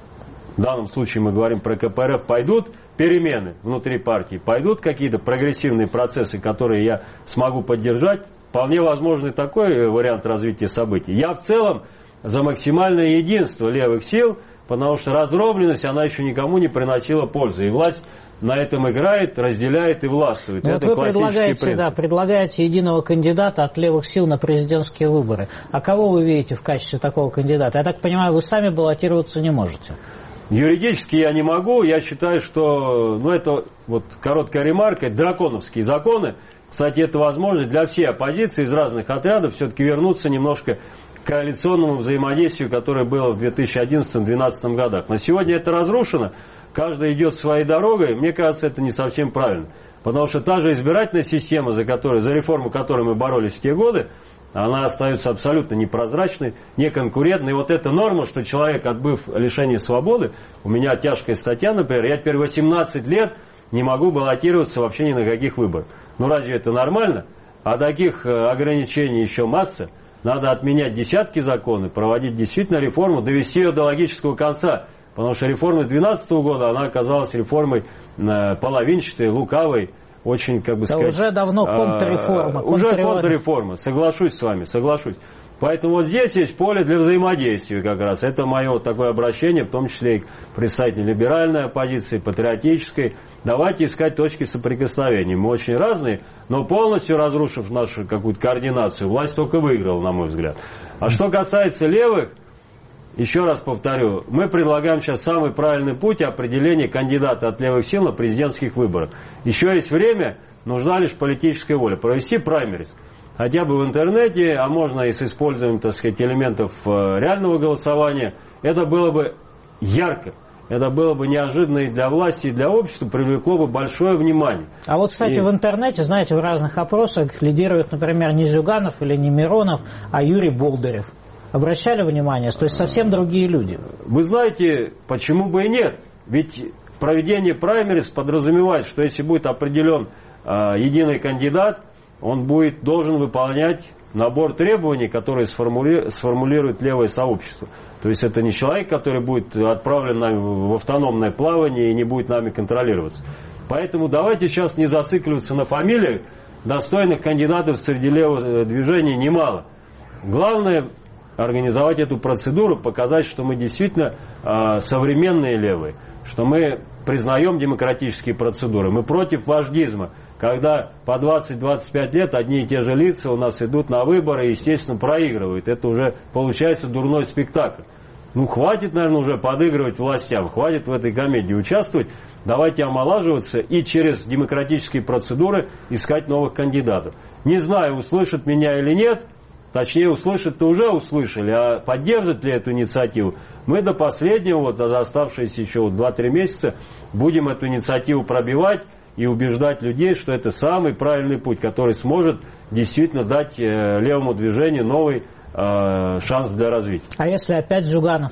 в данном случае мы говорим про ка пэ эр эф, пойдут перемены внутри партии, пойдут какие-то прогрессивные процессы, которые я смогу поддержать, вполне возможный такой вариант развития событий. Я в целом за максимальное единство левых сил, потому что раздробленность, она еще никому не приносила пользы. И власть на этом играет, разделяет и властвует. Ну, это вот вы предлагаете, принцип. да, предлагаете единого кандидата от левых сил на президентские выборы. А кого вы видите в качестве такого кандидата? Я так понимаю, вы сами баллотироваться не можете. Юридически я не могу. Я считаю, что, ну, это вот короткая ремарка, драконовские законы. Кстати, это возможность для всей оппозиции из разных отрядов все-таки вернуться немножко к коалиционному взаимодействию, которое было в две тысячи одиннадцатом — две тысячи двенадцатом годах. На сегодня это разрушено. Каждый идет своей дорогой. Мне кажется, это не совсем правильно. Потому что та же избирательная система, за, которой, за реформу которой мы боролись в те годы, она остается абсолютно непрозрачной, неконкурентной. И вот эта норма, что человек, отбыв лишение свободы, у меня тяжкая статья, например, я теперь восемнадцать лет не могу баллотироваться вообще ни на каких выборах. Ну разве это нормально? А таких ограничений еще масса. Надо отменять десятки законов, проводить действительно реформу, довести ее до логического конца. Потому что реформа две тысячи двенадцатого года, она оказалась реформой половинчатой, лукавой. Очень, как бы да сказать... уже давно контрреформа. А, уже контрреформа, соглашусь с вами, соглашусь. Поэтому вот здесь есть поле для взаимодействия как раз. Это мое вот такое обращение, в том числе и к представителям либеральной оппозиции, патриотической. Давайте искать точки соприкосновения. Мы очень разные, но полностью разрушив нашу какую-то координацию, власть только выиграла, на мой взгляд. А что касается левых, еще раз повторю, мы предлагаем сейчас самый правильный путь определения кандидата от левых сил на президентских выборах. Еще есть время, нужна лишь политическая воля. Провести праймерис. Хотя бы в интернете, а можно и с использованием, так сказать, элементов реального голосования. Это было бы ярко. Это было бы неожиданно и для власти, и для общества, привлекло бы большое внимание. А вот, кстати, и... в интернете, знаете, в разных опросах лидирует, например, не Жиганов или не Миронов, а Юрий Болдырев. Обращали внимание? То есть совсем другие люди. Вы знаете, почему бы и нет? Ведь проведение праймерис подразумевает, что если будет определен э, единый кандидат, он будет, должен выполнять набор требований, которые сформули, сформулирует левое сообщество. То есть это не человек, который будет отправлен нами в автономное плавание и не будет нами контролироваться. Поэтому давайте сейчас не зацикливаться на фамилиях. Достойных кандидатов среди левого движения немало. Главное организовать эту процедуру, показать, что мы действительно э, современные левые, что мы признаем демократические процедуры, мы против вождизма, когда по двадцать — двадцать пять лет одни и те же лица у нас идут на выборы и, естественно, проигрывают. Это уже получается дурной спектакль. Ну, хватит, наверное, уже подыгрывать властям, хватит в этой комедии участвовать. Давайте омолаживаться и через демократические процедуры искать новых кандидатов. Не знаю, услышат меня или нет. Точнее, услышат-то уже услышали, а поддержат ли эту инициативу? Мы до последнего, вот за оставшиеся еще вот два-три месяца, будем эту инициативу пробивать и убеждать людей, что это самый правильный путь, который сможет действительно дать э, левому движению новый э, шанс для развития. А если опять Жиганов?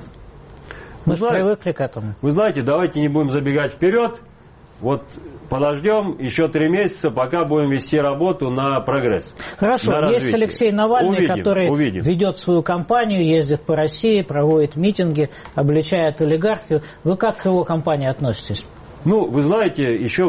Мы же привыкли к этому. Вы знаете, давайте не будем забегать вперед. Вот подождем еще три месяца, пока будем вести работу на прогресс. Хорошо, на есть Алексей Навальный, увидим, который увидим. ведет свою кампанию, ездит по России, проводит митинги, обличает олигархию. Вы как к его кампании относитесь? Ну, вы знаете, еще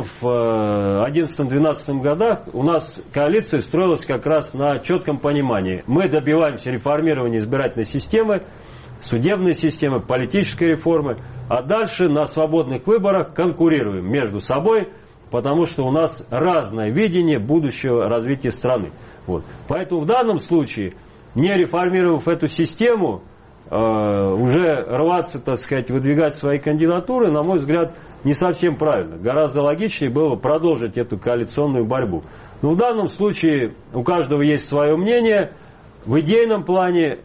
в одиннадцатом-двенадцатом годах у нас коалиция строилась как раз на четком понимании. Мы добиваемся реформирования избирательной системы, судебной системы, политической реформы, а дальше на свободных выборах конкурируем между собой, потому что у нас разное видение будущего развития страны. Вот. Поэтому в данном случае, не реформировав эту систему, э, уже рваться, так сказать, выдвигать свои кандидатуры, на мой взгляд, не совсем правильно. Гораздо логичнее было продолжить эту коалиционную борьбу. Но в данном случае у каждого есть свое мнение. В идейном плане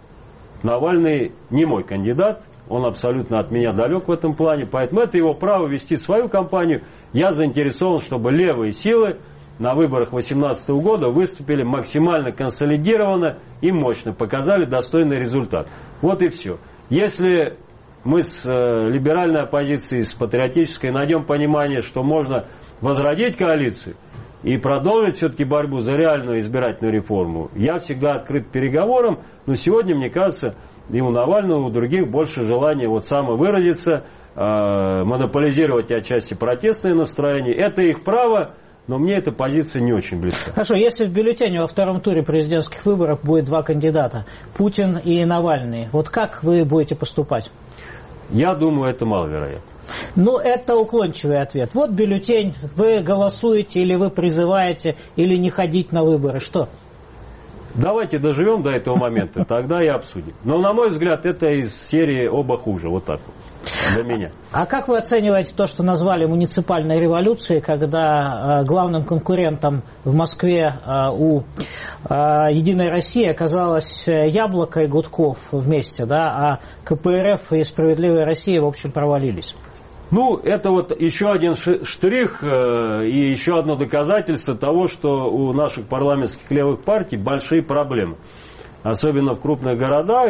Навальный не мой кандидат. Он абсолютно от меня далек в этом плане. Поэтому это его право вести свою кампанию. Я заинтересован, чтобы левые силы на выборах две тысячи восемнадцатого года выступили максимально консолидированно и мощно, показали достойный результат. Вот и все. Если мы с э, либеральной оппозицией, с патриотической найдем понимание, что можно возродить коалицию и продолжить все-таки борьбу за реальную избирательную реформу, я всегда открыт к переговорам, но сегодня, мне кажется, и у Навального, и у других больше желания вот самовыразиться, э, монополизировать отчасти протестные настроения. Это их право. Но мне эта позиция не очень близка. Хорошо, если в бюллетене во втором туре президентских выборов будет два кандидата, Путин и Навальный, вот как вы будете поступать? Я думаю, это маловероятно. Ну, это уклончивый ответ. Вот бюллетень, вы голосуете или вы призываете, или не ходить на выборы, что? Давайте доживем до этого момента, тогда и обсудим. Но, на мой взгляд, это из серии «Оба хуже», вот так вот, для меня. А как вы оцениваете то, что назвали муниципальной революцией, когда э, главным конкурентом в Москве э, у э, «Единой России» оказалось Яблоко и Гудков вместе, да, а КПРФ и «Справедливая Россия», в общем, провалились? Ну, это вот еще один штрих э, и еще одно доказательство того, что у наших парламентских левых партий большие проблемы. Особенно в крупных городах,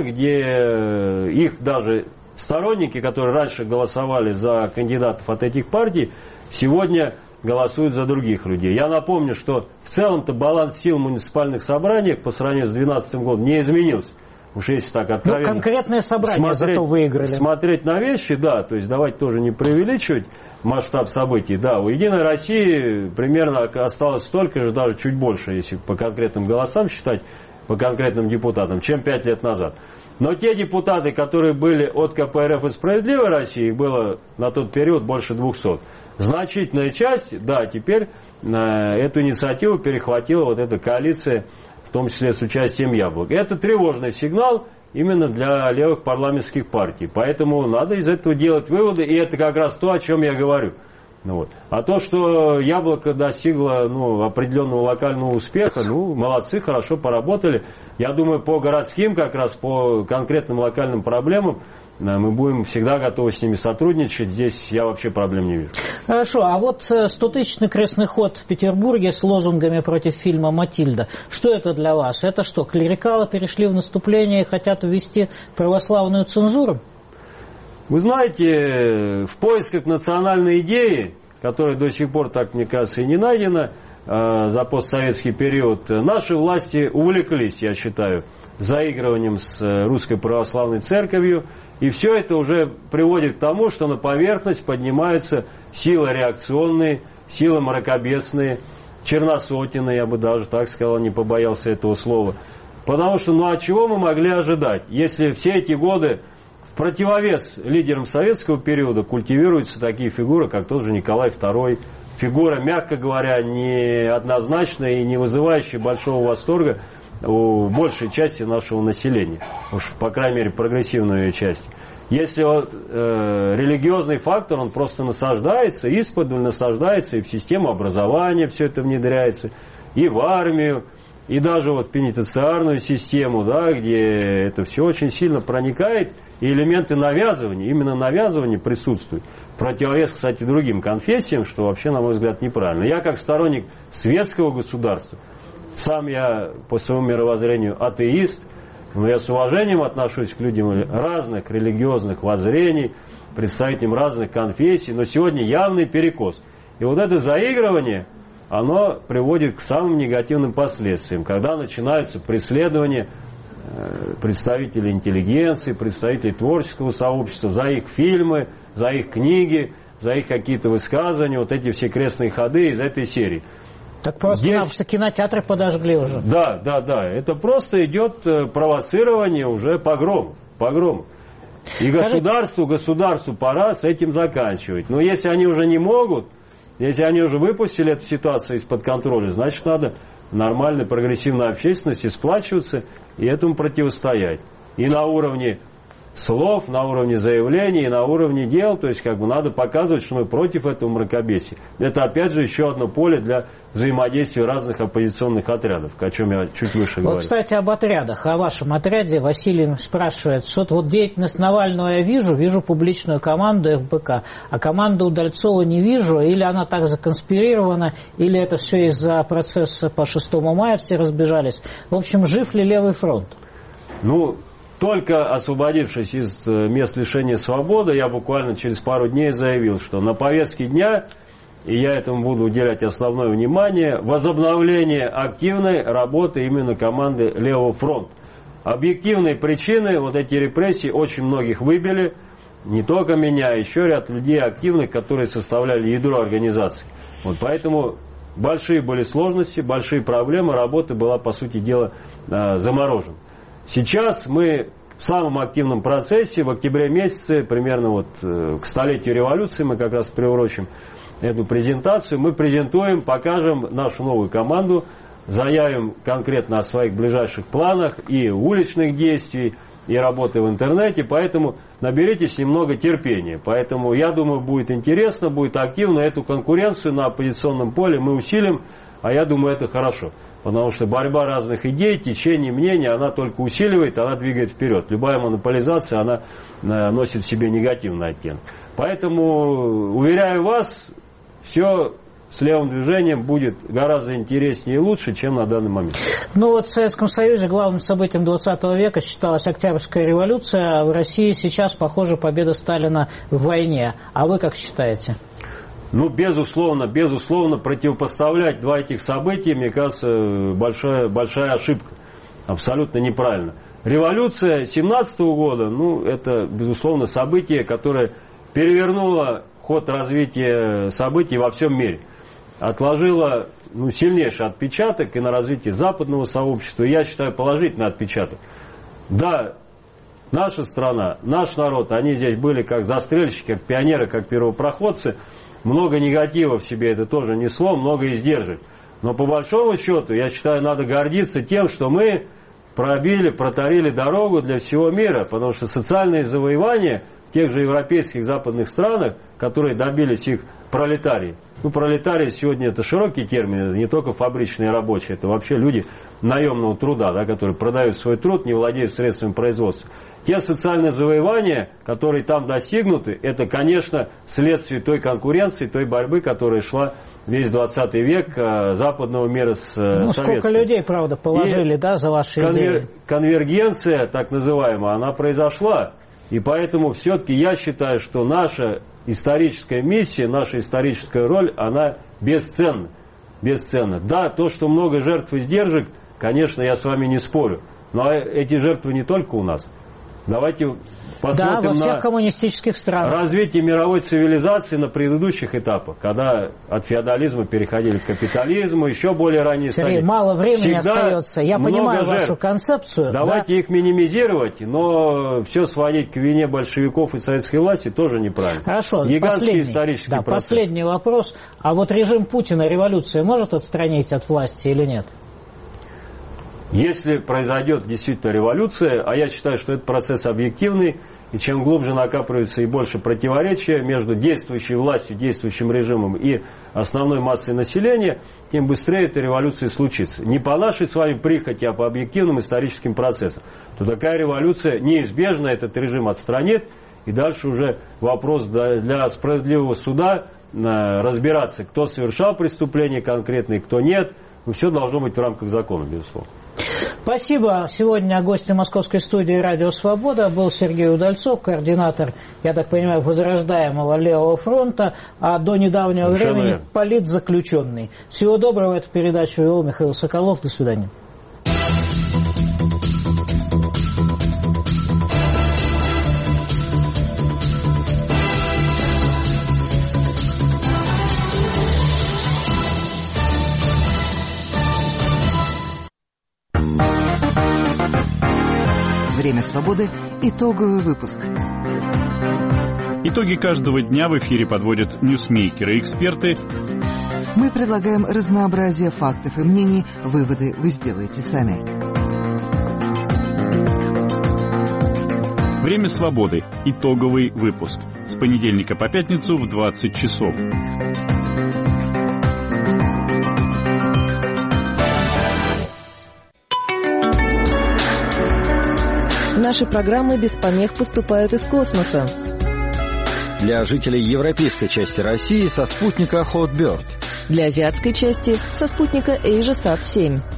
где их даже сторонники, которые раньше голосовали за кандидатов от этих партий, сегодня голосуют за других людей. Я напомню, что в целом-то баланс сил в муниципальных собраниях по сравнению с две тысячи двенадцатым годом не изменился. Уж если так откровенно. Ну, конкретное собрание смотреть, зато выиграли. Смотреть на вещи, да, то есть давайте тоже не преувеличивать масштаб событий. Да, у «Единой России» примерно осталось столько же, даже чуть больше, если по конкретным голосам считать, по конкретным депутатам, чем пять лет назад. Но те депутаты, которые были от КПРФ и «Справедливой России», их было на тот период больше двухсот. Значительная часть, да, теперь э, эту инициативу перехватила вот эта коалиция, в том числе с участием Яблок. Это тревожный сигнал именно для левых парламентских партий. Поэтому надо из этого делать выводы, и это как раз то, о чем я говорю. Ну, вот. А то, что Яблоко достигло ну, определенного локального успеха, ну, молодцы, хорошо поработали. Я думаю, по городским, как раз по конкретным локальным проблемам, мы будем всегда готовы с ними сотрудничать. Здесь я вообще проблем не вижу. Хорошо, а вот стотысячный крестный ход в Петербурге с лозунгами против фильма «Матильда». Что это для вас? Это что, клерикалы перешли в наступление и хотят ввести православную цензуру? Вы знаете, в поисках национальной идеи, которая до сих пор, так мне кажется, и не найдена э, за постсоветский период, наши власти увлеклись, я считаю, заигрыванием с Русской Православной Церковью. И все это уже приводит к тому, что на поверхность поднимаются силы реакционные, силы мракобесные, черносотенные, я бы даже так сказал, не побоялся этого слова. Потому что, ну а чего мы могли ожидать, если все эти годы в противовес лидерам советского периода культивируются такие фигуры, как тот же Николай второй, фигура, мягко говоря, неоднозначная и не вызывающая большого восторга у большей части нашего населения, уж по крайней мере прогрессивной ее части. Если вот, э, религиозный фактор, он просто насаждается, исподволь насаждается, и в систему образования все это внедряется, и в армию, и даже вот в пенитенциарную систему, да, где это все очень сильно проникает, и элементы навязывания, именно навязывания присутствуют. Противовес, кстати, другим конфессиям, что вообще, на мой взгляд, неправильно. Я как сторонник светского государства, сам я по своему мировоззрению атеист, но я с уважением отношусь к людям разных религиозных воззрений, представителям разных конфессий, но сегодня явный перекос. И вот это заигрывание, оно приводит к самым негативным последствиям, когда начинаются преследования представителей интеллигенции, представителей творческого сообщества за их фильмы, за их книги, за их какие-то высказывания, вот эти все крестные ходы из этой серии. Так просто-напросто кинотеатры подожгли уже. Да, да, да. Это просто идет провоцирование уже погром. погром. И государству, государству пора с этим заканчивать. Но если они уже не могут, если они уже выпустили эту ситуацию из-под контроля, значит, надо нормальной прогрессивной общественности сплачиваться и этому противостоять. И на уровне слов, на уровне заявлений и на уровне дел. То есть как бы надо показывать, что мы против этого мракобесия. Это опять же еще одно поле для взаимодействия разных оппозиционных отрядов, о чем я чуть выше вот, говорил. Кстати, об отрядах. О вашем отряде Василий спрашивает, что вот деятельность Навального я вижу, вижу публичную команду эф бэ ка, а команду Удальцова не вижу, или она так законспирирована, или это все из-за процесса по шестому мая все разбежались. В общем, жив ли Левый фронт? Ну, только освободившись из мест лишения свободы, я буквально через пару дней заявил, что на повестке дня, и я этому буду уделять основное внимание, возобновление активной работы именно команды Левого фронта. Объективные причины, вот эти репрессии очень многих выбили, не только меня, а еще ряд людей активных, которые составляли ядро организации. Вот поэтому большие были сложности, большие проблемы, работа была, по сути дела, заморожена. Сейчас мы в самом активном процессе, в октябре месяце, примерно вот к столетию революции, мы как раз приурочим эту презентацию, мы презентуем, покажем нашу новую команду, заявим конкретно о своих ближайших планах и уличных действий, и работы в интернете, поэтому наберитесь немного терпения. Поэтому, я думаю, будет интересно, будет активно. Эту конкуренцию на оппозиционном поле мы усилим, а я думаю, это хорошо. Потому что борьба разных идей, течений, мнений, она только усиливает, она двигает вперед. Любая монополизация, она носит в себе негативный оттенок. Поэтому, уверяю вас, все с левым движением будет гораздо интереснее и лучше, чем на данный момент. Ну вот в Советском Союзе главным событием двадцатого века считалась Октябрьская революция, а в России сейчас, похоже, победа Сталина в войне. А вы как считаете? Ну, безусловно, безусловно, противопоставлять два этих события, мне кажется, большая, большая ошибка. Абсолютно неправильно. Революция семнадцатого года, ну, это, безусловно, событие, которое перевернуло ход развития событий во всем мире. Отложило, ну, сильнейший отпечаток и на развитие западного сообщества. И я считаю, положительный отпечаток. Да, наша страна, наш народ, они здесь были как застрельщики, как пионеры, как первопроходцы. Много негатива в себе это тоже несло, много издержек. Но по большому счету, я считаю, надо гордиться тем, что мы пробили, протарили дорогу для всего мира. Потому что социальные завоевания в тех же европейских западных странах, которые добились их пролетарии. Ну, пролетарии сегодня это широкий термин, это не только фабричные рабочие, это вообще люди наемного труда, да, которые продают свой труд, не владеют средствами производства. Те социальные завоевания, которые там достигнуты, это, конечно, следствие той конкуренции, той борьбы, которая шла весь двадцатый век западного мира с ну, советским. Сколько людей, правда, положили, И да, за ваши конвер... идеи? Конвергенция, так называемая, она произошла. И поэтому все-таки я считаю, что наша историческая миссия, наша историческая роль, она бесценна. Бесценна. Да, то, что много жертв и издержек, конечно, я с вами не спорю. Но эти жертвы не только у нас. Давайте посмотрим да, во всех на коммунистических странах. Развитие мировой цивилизации на предыдущих этапах, когда от феодализма переходили к капитализму, еще более ранние стадии. Мало времени остается. Я понимаю вашу концепцию. Давайте да? их минимизировать, но все сводить к вине большевиков и советской власти тоже неправильно. Хорошо. Гигантский исторический да, процесс. Последний вопрос. А вот режим Путина революция может отстранить от власти или нет? Если произойдет действительно революция, а я считаю, что этот процесс объективный, и чем глубже накапливается и больше противоречия между действующей властью, действующим режимом и основной массой населения, тем быстрее эта революция случится. Не по нашей с вами прихоти, а по объективным историческим процессам. То такая революция неизбежно этот режим отстранит, и дальше уже вопрос для справедливого суда разбираться, кто совершал преступление конкретное, кто нет. Но все должно быть в рамках закона, безусловно. Спасибо. Сегодня гостем Московской студии «Радио Свобода» был Сергей Удальцов, координатор, я так понимаю, возрождаемого Левого фронта, а до недавнего Совершенно времени верно. политзаключенный. Всего доброго. Эту передачу вел Михаил Соколов. До свидания. Время свободы. Итоговый выпуск. Итоги каждого дня в эфире подводят ньюсмейкеры и эксперты. Мы предлагаем разнообразие фактов и мнений. Выводы вы сделаете сами. Время свободы. Итоговый выпуск. С понедельника по пятницу в двадцать часов. Наши программы без помех поступают из космоса. Для жителей европейской части России со спутника Hotbird. Для азиатской части со спутника AsiaSat семь.